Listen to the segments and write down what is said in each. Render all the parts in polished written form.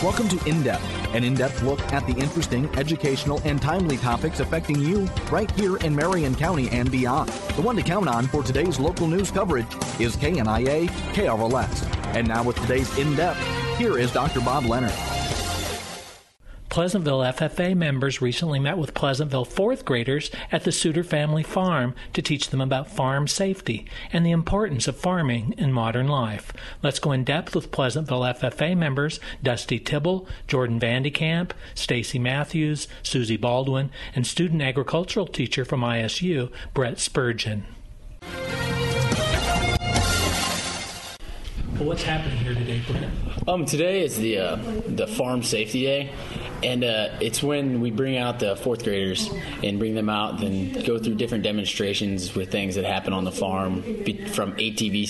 Welcome to In Depth, an in-depth look at the interesting, educational, and timely topics affecting you right here in Marion County and beyond. The one to count on for today's local news coverage is KNIA KRLS. And now with today's In Depth, here is Dr. Bob Leonard. Pleasantville FFA members recently met with Pleasantville fourth graders at the Suter Family Farm to teach them about farm safety and the importance of farming in modern life. Let's go in depth with Pleasantville FFA members Dusty Tibble, Jordan Vandekamp, Stacy Matthews, Susie Baldwin, and student agricultural teacher from ISU, Brett Spurgeon. Well, what's happening here today, Brett? Today is the Farm Safety Day, and it's when we bring out the fourth graders and bring them out and go through different demonstrations with things that happen on the farm, from ATV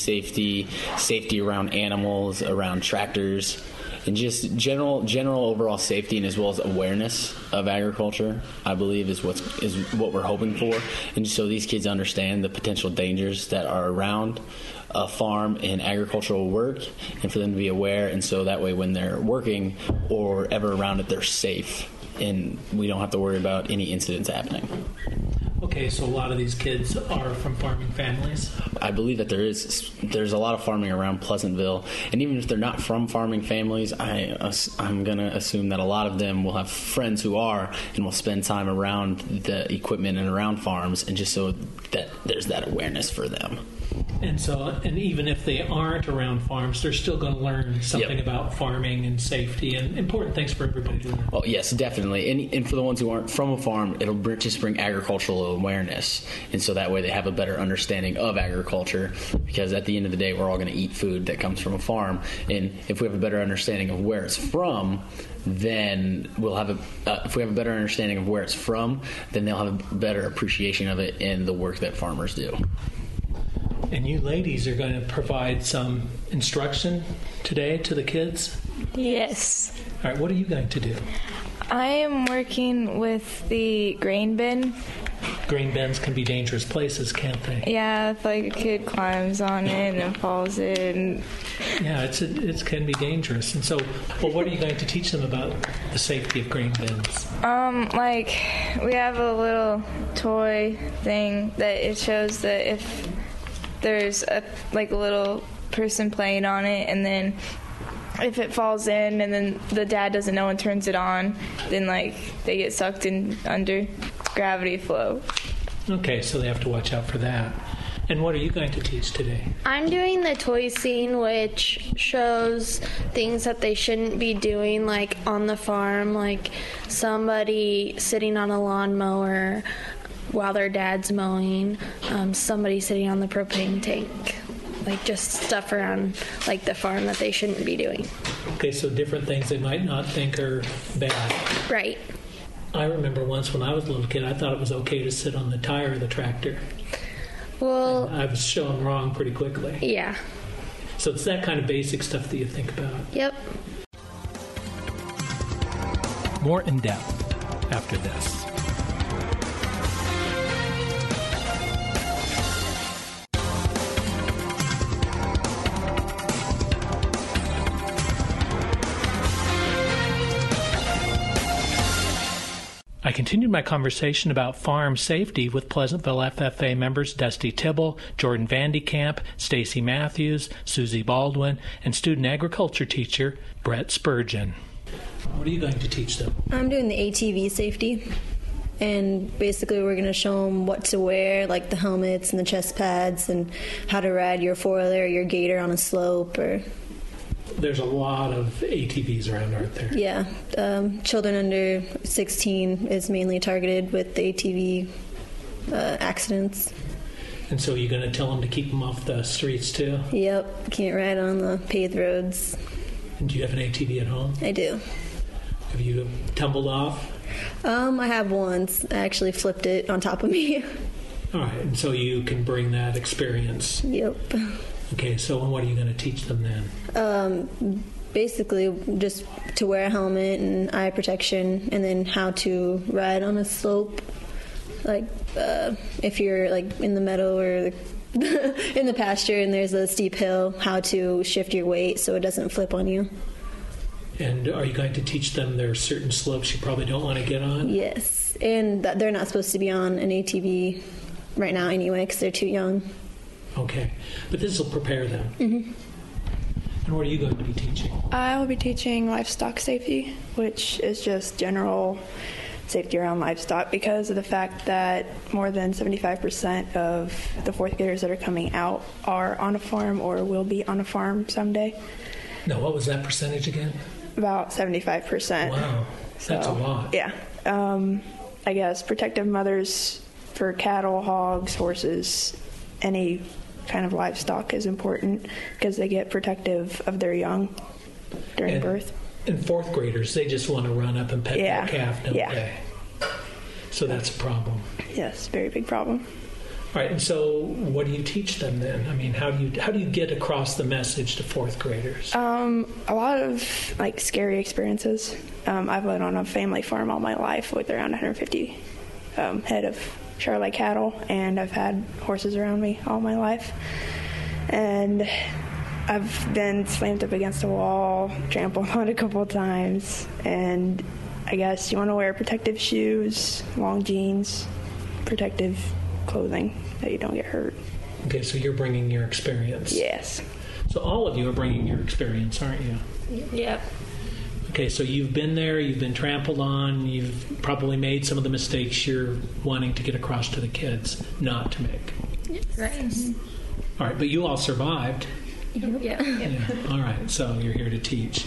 safety around animals, around tractors, and just general overall safety, and as well as awareness of agriculture, I believe is what we're hoping for. And so these kids understand the potential dangers that are around a farm and agricultural work, and for them to be aware, and so that way when they're working or ever around it, they're safe and we don't have to worry about any incidents happening. Okay, so a lot of these kids are from farming families? I believe that there's a lot of farming around Pleasantville, and even if they're not from farming families, I'm going to assume that a lot of them will have friends who are, and will spend time around the equipment and around farms, and just so that there's that awareness for them. And even if they aren't around farms, they're still going to learn something about farming and safety and important things for everybody to learn. Well, yes, definitely. And for the ones who aren't from a farm, it'll just bring agricultural awareness. And so that way they have a better understanding of agriculture, because at the end of the day, we're all going to eat food that comes from a farm. And if we have a better understanding of where it's from, then we'll have if we have a better understanding of where it's from, then they'll have a better appreciation of it in the work that farmers do. And you ladies are going to provide some instruction today to the kids? Yes. All right, what are you going to do? I am working with the grain bin. Grain bins can be dangerous places, can't they? Yeah, if like a kid climbs on it and falls in. Yeah, it can be dangerous. And so, what are you going to teach them about the safety of grain bins? Like we have a little toy thing that it shows that if there's a little person playing on it, and then if it falls in and then the dad doesn't know and turns it on, then they get sucked in under gravity flow. Okay, so they have to watch out for that. And what are you going to teach today? I'm doing the toy scene, which shows things that they shouldn't be doing, like on the farm, like somebody sitting on a lawnmower while their dad's mowing, somebody sitting on the propane tank, like just stuff around like the farm that they shouldn't be doing. Okay, so different things they might not think are bad. Right. I remember once when I was a little kid, I thought it was okay to sit on the tire of the tractor. Well, and I was shown wrong pretty quickly. Yeah. So it's that kind of basic stuff that you think about. Yep. More in depth after this. I continued my conversation about farm safety with Pleasantville FFA members Dusty Tibble, Jordan Vandekamp, Stacy Matthews, Susie Baldwin, and student agriculture teacher Brett Spurgeon. What are you going to teach them? I'm doing the ATV safety, and basically we're going to show them what to wear, like the helmets and the chest pads, and how to ride your four-wheeler or your gator on a slope. There's a lot of ATVs around, aren't there? Yeah. Children under 16 is mainly targeted with the ATV accidents. And so you're going to tell them to keep them off the streets too? Yep. Can't ride on the paved roads. And do you have an ATV at home? I do. Have you tumbled off? I have once. I actually flipped it on top of me. All right. And so you can bring that experience? Yep. Okay, so what are you going to teach them then? Basically, just to wear a helmet and eye protection, and then how to ride on a slope. Like, if you're like in the meadow or in the pasture and there's a steep hill, how to shift your weight so it doesn't flip on you. And are you going to teach them there are certain slopes you probably don't want to get on? Yes, and that they're not supposed to be on an ATV right now anyway because they're too young. Okay, but this will prepare them. Mm-hmm. And what are you going to be teaching? I will be teaching livestock safety, which is just general safety around livestock because of the fact that more than 75% of the fourth graders that are coming out are on a farm or will be on a farm someday. No, what was that percentage again? About 75%. Wow, that's a lot. Yeah. I guess protective mothers for cattle, hogs, horses, any kind of livestock is important because they get protective of their young during birth. And fourth graders, they just want to run up and pet that calf, don't they? So that's a problem. Yes, very big problem. All right, and so what do you teach them then? I mean, how do you get across the message to fourth graders? A lot of scary experiences. I've lived on a family farm all my life with around 150 head of Charolais cattle, and I've had horses around me all my life. And I've been slammed up against a wall, trampled on a couple of times, and I guess you want to wear protective shoes, long jeans, protective clothing that you don't get hurt. Okay, so you're bringing your experience. Yes. So all of you are bringing your experience, aren't you? Yep. Okay, so you've been there, you've been trampled on, you've probably made some of the mistakes you're wanting to get across to the kids not to make. Right. All right, but you all survived. Yeah. All right, so you're here to teach.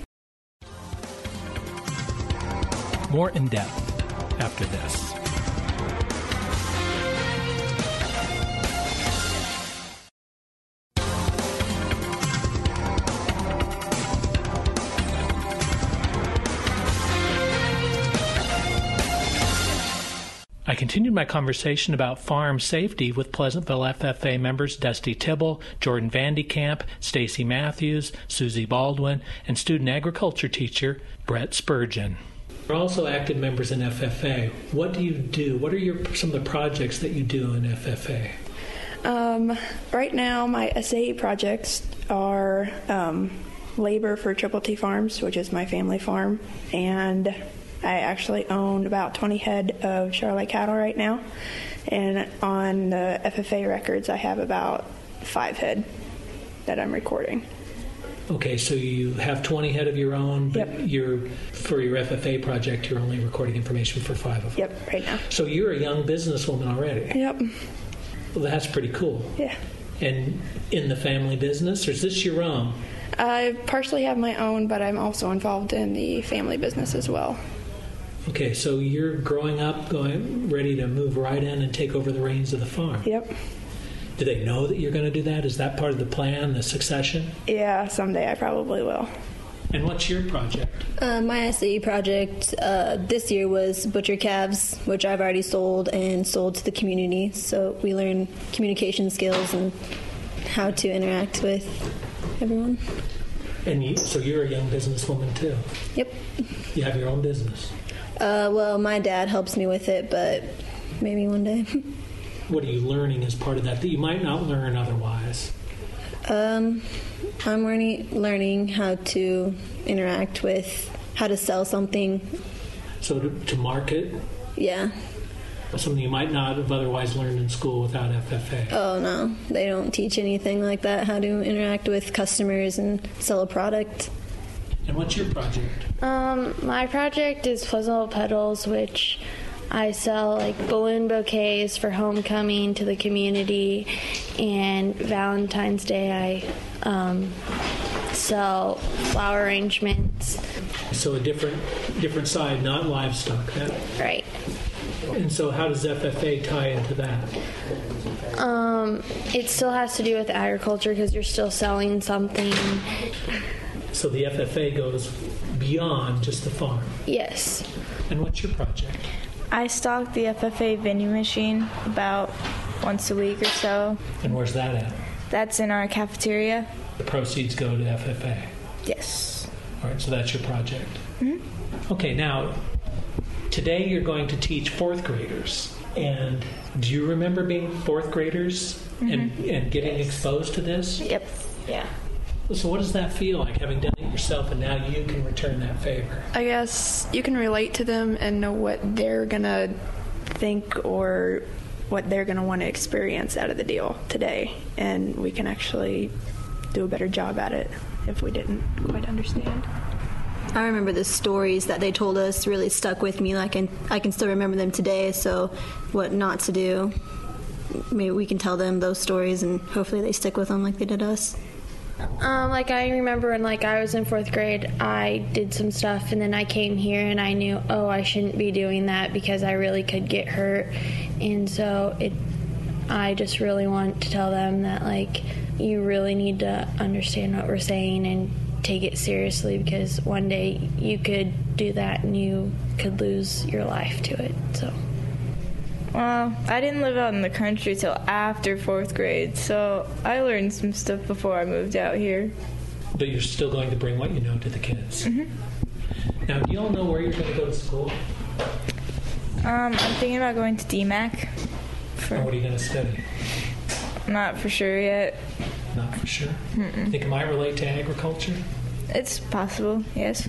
More in depth after this. I continued my conversation about farm safety with Pleasantville FFA members Dusty Tibble, Jordan Vandekamp, Stacy Matthews, Susie Baldwin, and student agriculture teacher Brett Spurgeon. You're also active members in FFA. What do you do? What are some of the projects that you do in FFA? Right now, my SAE projects are labor for Triple T Farms, which is my family farm, and I actually own about 20 head of Charolais cattle right now, and on the FFA records, I have about 5 head that I'm recording. Okay, so you have 20 head of your own, but Yep. For your FFA project, you're only recording information for 5 of them. Yep, right now. So you're a young businesswoman already. Yep. Well, that's pretty cool. Yeah. And in the family business, or is this your own? I partially have my own, but I'm also involved in the family business as well. Okay, so you're growing up, ready to move right in and take over the reins of the farm. Yep. Do they know that you're going to do that? Is that part of the plan, the succession? Yeah, someday I probably will. And what's your project? My SAE project this year was butcher calves, which I've already sold to the community. So we learn communication skills and how to interact with everyone. And so you're a young businesswoman too? Yep. You have your own business? Well, my dad helps me with it, but maybe one day. What are you learning as part of that you might not learn otherwise? I'm learning how to interact with, how to sell something. So to market? Yeah. Something you might not have otherwise learned in school without FFA. Oh, no. They don't teach anything like that, how to interact with customers and sell a product. And what's your project? My project is Pleasantville Petals, which I sell balloon bouquets for homecoming to the community, and Valentine's Day I sell flower arrangements. So a different side, not livestock. Right. And so how does FFA tie into that? It still has to do with agriculture because you're still selling something. So the FFA goes beyond just the farm. Yes. And what's your project? I stock the FFA vending machine about once a week or so. And where's that at? That's in our cafeteria. The proceeds go to FFA. Yes. All right, so that's your project. Mm-hmm. Okay, now, today you're going to teach fourth graders. And do you remember being fourth graders and getting exposed to this? Yep. Yeah. So what does that feel like, having done it yourself and now you can return that favor? I guess you can relate to them and know what they're going to think or what they're going to want to experience out of the deal today. And we can actually do a better job at it if we didn't quite understand. I remember the stories that they told us really stuck with me. Like, and I can still remember them today. So what not to do, maybe we can tell them those stories and hopefully they stick with them like they did us. Like I remember when I was in 4th grade, I did some stuff and then I came here and I knew, I shouldn't be doing that because I really could get hurt. And so I just really want to tell them that you really need to understand what we're saying and take it seriously, because one day you could do that and you could lose your life to it. So. Well, I didn't live out in the country till after 4th grade, so I learned some stuff before I moved out here. But you're still going to bring what you know to the kids. Mm-hmm. Now, do you all know where you're going to go to school? I'm thinking about going to DMAC. And what are you going to study? Not for sure yet. Not for sure? Mm-mm. Think it might relate to agriculture? It's possible, yes.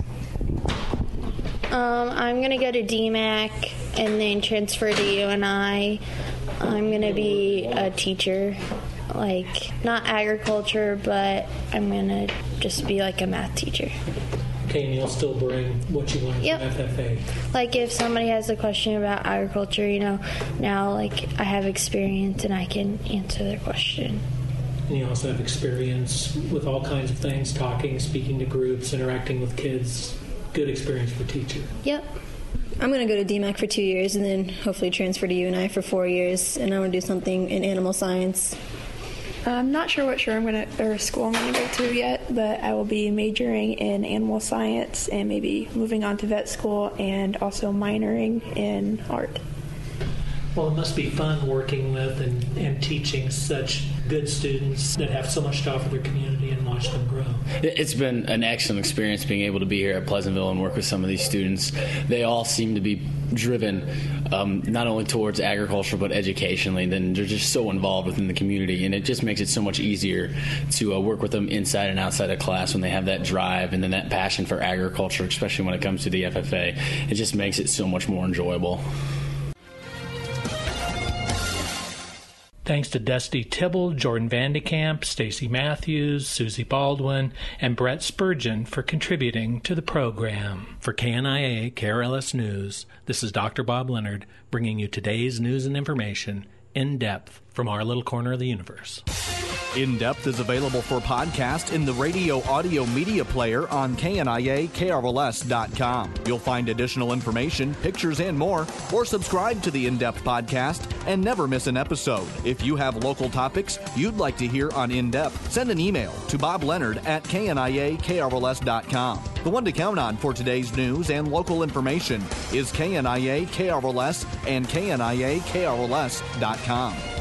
I'm going to go to DMAC and then transfer to UNI. I'm going to be a teacher, not agriculture, but I'm going to just be a math teacher. Okay, and you'll still bring what you learned from FFA? If somebody has a question about agriculture, now I have experience and I can answer their question. And you also have experience with all kinds of things, talking, speaking to groups, interacting with kids. Good experience for a teacher. Yep. I'm going to go to DMAC for 2 years and then hopefully transfer to UNI for 4 years, and I want to do something in animal science. I'm not sure what school I'm going to go to yet, but I will be majoring in animal science and maybe moving on to vet school and also minoring in art. Well, it must be fun working with and teaching such good students that have so much to offer their community and watch them grow. It's been an excellent experience being able to be here at Pleasantville and work with some of these students. They all seem to be driven not only towards agriculture but educationally. Then they're just so involved within the community, and it just makes it so much easier to work with them inside and outside of class when they have that drive and then that passion for agriculture, especially when it comes to the FFA. It just makes it so much more enjoyable. Thanks to Dusty Tibble, Jordan Vandekamp, Stacy Matthews, Susie Baldwin, and Brett Spurgeon for contributing to the program. For KNIA KRLS News, this is Dr. Bob Leonard bringing you today's news and information in depth from our little corner of the universe. In Depth is available for podcast in the radio audio media player on KNIA-KRLS.com. You'll find additional information, pictures, and more, or subscribe to the In Depth podcast and never miss an episode. If you have local topics you'd like to hear on In Depth, send an email to bobleonard@KNIA-KRLS.com. The one to count on for today's news and local information is KNIA-KRLS and KNIA-KRLS.com.